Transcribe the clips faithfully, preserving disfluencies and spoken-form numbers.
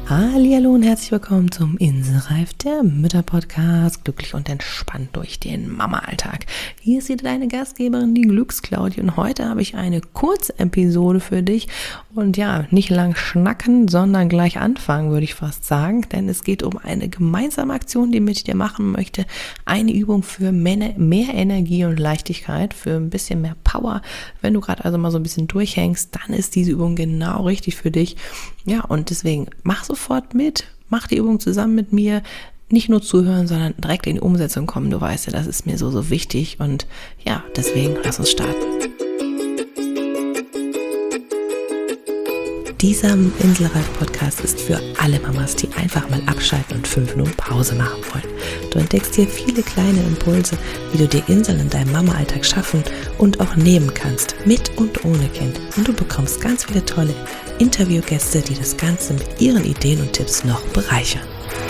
Hallihallo und herzlich willkommen zum Inselreif, der Mütter-Podcast, glücklich und entspannt durch den Mama-Alltag. Hier ist wieder deine Gastgeberin, die Glücksclaudi, und heute habe ich eine Kurzepisode für dich und ja, nicht lang schnacken, sondern gleich anfangen, würde ich fast sagen, denn es geht um eine gemeinsame Aktion, die ich mit dir machen möchte, eine Übung für mehr, mehr Energie und Leichtigkeit, für ein bisschen mehr Power. Wenn du gerade also mal so ein bisschen durchhängst, dann ist diese Übung genau richtig für dich. Ja, und deswegen mach sofort mit, mach die Übung zusammen mit mir, nicht nur zuhören, sondern direkt in die Umsetzung kommen. Du weißt ja, das ist mir so, so wichtig und ja, deswegen lass uns starten. Dieser Inselreif-Podcast ist für alle Mamas, die einfach mal abschalten und fünf Minuten Pause machen wollen. Du entdeckst hier viele kleine Impulse, wie du dir Inseln in deinem Mama-Alltag schaffen und auch nehmen kannst, mit und ohne Kind. Und du bekommst ganz viele tolle Interviewgäste, die das Ganze mit ihren Ideen und Tipps noch bereichern.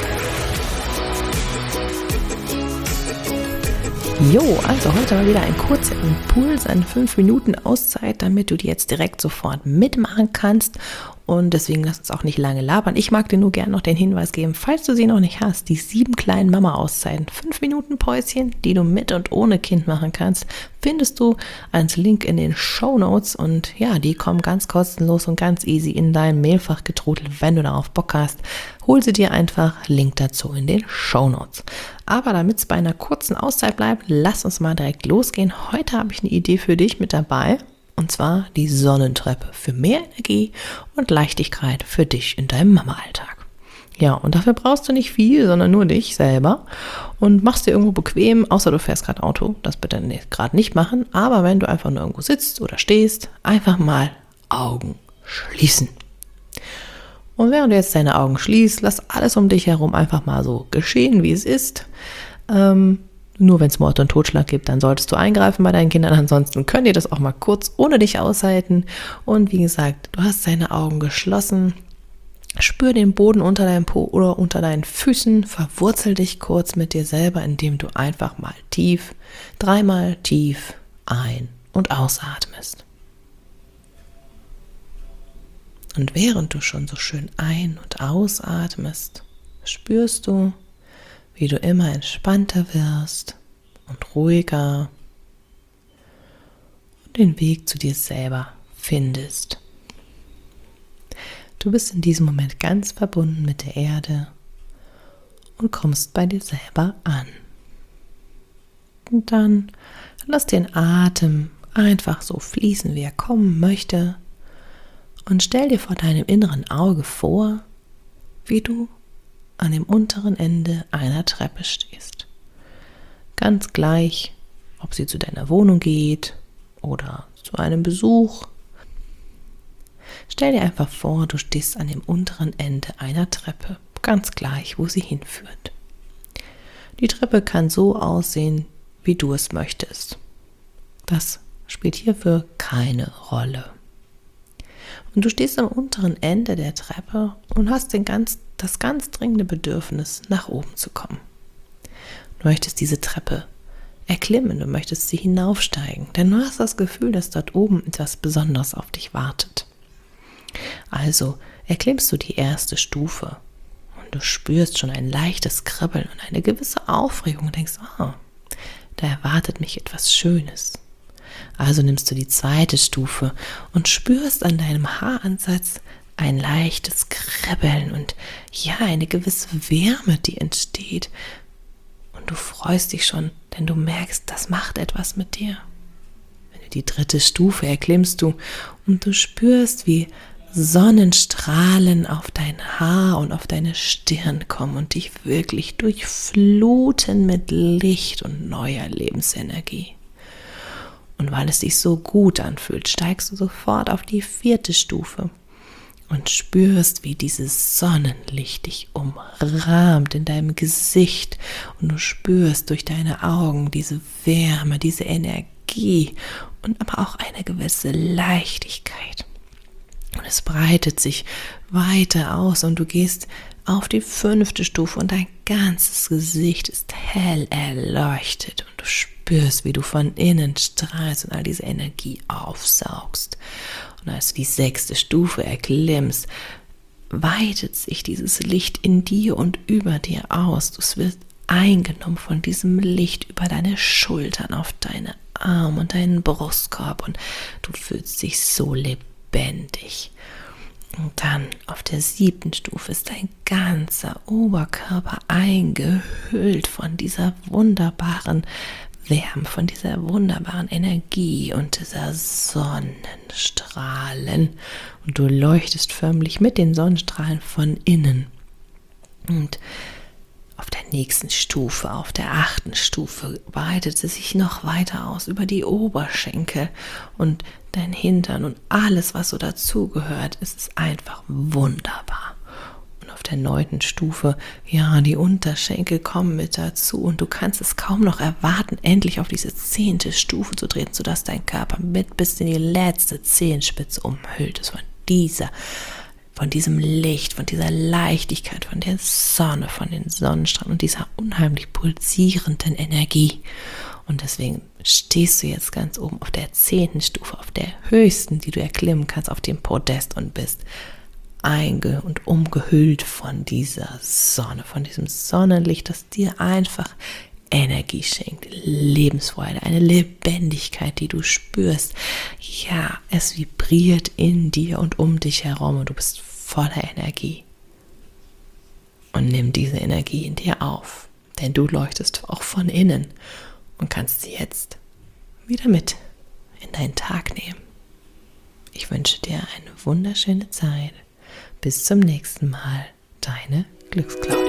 Jo, also heute mal wieder ein kurzer Impuls, eine fünf Minuten Auszeit, damit du die jetzt direkt sofort mitmachen kannst. Und deswegen lass uns auch nicht lange labern. Ich mag dir nur gerne noch den Hinweis geben, falls du sie noch nicht hast, die sieben kleinen Mama-Auszeiten, fünf Minuten Päuschen, die du mit und ohne Kind machen kannst, findest du als Link in den Shownotes. Und ja, die kommen ganz kostenlos und ganz easy in dein Mailfach getrudelt, wenn du darauf Bock hast. Hol sie dir einfach, Link dazu in den Shownotes. Aber damit es bei einer kurzen Auszeit bleibt, lass uns mal direkt losgehen. Heute habe ich eine Idee für dich mit dabei. Und zwar die Sonnentreppe für mehr Energie und Leichtigkeit für dich in deinem Mama-Alltag. Ja, und dafür brauchst du nicht viel, sondern nur dich selber und machst dir irgendwo bequem, außer du fährst gerade Auto, das bitte gerade nicht machen. Aber wenn du einfach nur irgendwo sitzt oder stehst, einfach mal Augen schließen. Und während du jetzt deine Augen schließt, lass alles um dich herum einfach mal so geschehen, wie es ist. Ähm, Nur wenn es Mord und Totschlag gibt, dann solltest du eingreifen bei deinen Kindern. Ansonsten könnt ihr das auch mal kurz ohne dich aushalten. Und wie gesagt, du hast deine Augen geschlossen. Spür den Boden unter deinem Po oder unter deinen Füßen. Verwurzel dich kurz mit dir selber, indem du einfach mal tief, dreimal tief ein- und ausatmest. Und während du schon so schön ein- und ausatmest, spürst du, wie du immer entspannter wirst und ruhiger und den Weg zu dir selber findest. Du bist in diesem Moment ganz verbunden mit der Erde und kommst bei dir selber an. Und dann lass den Atem einfach so fließen, wie er kommen möchte, und stell dir vor deinem inneren Auge vor, wie du an dem unteren Ende einer Treppe stehst. Ganz gleich, ob sie zu deiner Wohnung geht oder zu einem Besuch. Stell dir einfach vor, du stehst an dem unteren Ende einer Treppe, ganz gleich, wo sie hinführt. Die Treppe kann so aussehen, wie du es möchtest. Das spielt hierfür keine Rolle. Und du stehst am unteren Ende der Treppe und hast den ganz, das ganz dringende Bedürfnis, nach oben zu kommen. Du möchtest diese Treppe erklimmen, du möchtest sie hinaufsteigen, denn du hast das Gefühl, dass dort oben etwas Besonderes auf dich wartet. Also erklimmst du die erste Stufe und du spürst schon ein leichtes Kribbeln und eine gewisse Aufregung und denkst, oh, da erwartet mich etwas Schönes. Also nimmst du die zweite Stufe und spürst an deinem Haaransatz ein leichtes Kribbeln und ja, eine gewisse Wärme, die entsteht. Und du freust dich schon, denn du merkst, das macht etwas mit dir. Wenn du die dritte Stufe erklimmst du und du spürst, wie Sonnenstrahlen auf dein Haar und auf deine Stirn kommen und dich wirklich durchfluten mit Licht und neuer Lebensenergie. Und weil es sich so gut anfühlt, steigst du sofort auf die vierte Stufe und spürst, wie dieses Sonnenlicht dich umrahmt in deinem Gesicht und du spürst durch deine Augen diese Wärme, diese Energie und aber auch eine gewisse Leichtigkeit. Und es breitet sich weiter aus und du gehst auf die fünfte Stufe und dein ganzes Gesicht ist hell erleuchtet und du spürst, wie du von innen strahlst und all diese Energie aufsaugst. Und als du die sechste Stufe erklimmst, weitet sich dieses Licht in dir und über dir aus. Du wirst eingenommen von diesem Licht über deine Schultern, auf deine Arme und deinen Brustkorb und du fühlst dich so lebendig. Und dann auf der siebten Stufe ist dein ganzer Oberkörper eingehüllt von dieser wunderbaren Wärme, von dieser wunderbaren Energie und dieser Sonnenstrahlen. Und du leuchtest förmlich mit den Sonnenstrahlen von innen. Und auf der nächsten Stufe, auf der achten Stufe, weitet es sich noch weiter aus über die Oberschenkel und dein Hintern und alles, was so dazugehört. Es ist einfach wunderbar. Und auf der neunten Stufe, ja, die Unterschenkel kommen mit dazu und du kannst es kaum noch erwarten, endlich auf diese zehnte Stufe zu treten, sodass dein Körper mit bis in die letzte Zehenspitze umhüllt ist von dieser von diesem Licht, von dieser Leichtigkeit, von der Sonne, von den Sonnenstrahlen und dieser unheimlich pulsierenden Energie. Und deswegen stehst du jetzt ganz oben auf der zehnten Stufe, auf der höchsten, die du erklimmen kannst, auf dem Podest und bist einge- und umgehüllt von dieser Sonne, von diesem Sonnenlicht, das dir einfach Energie schenkt, Lebensfreude, eine Lebendigkeit, die du spürst. Ja, es vibriert in dir und um dich herum und du bist voller Energie. Und nimm diese Energie in dir auf, denn du leuchtest auch von innen und kannst sie jetzt wieder mit in deinen Tag nehmen. Ich wünsche dir eine wunderschöne Zeit. Bis zum nächsten Mal. Deine Glücksclaudie.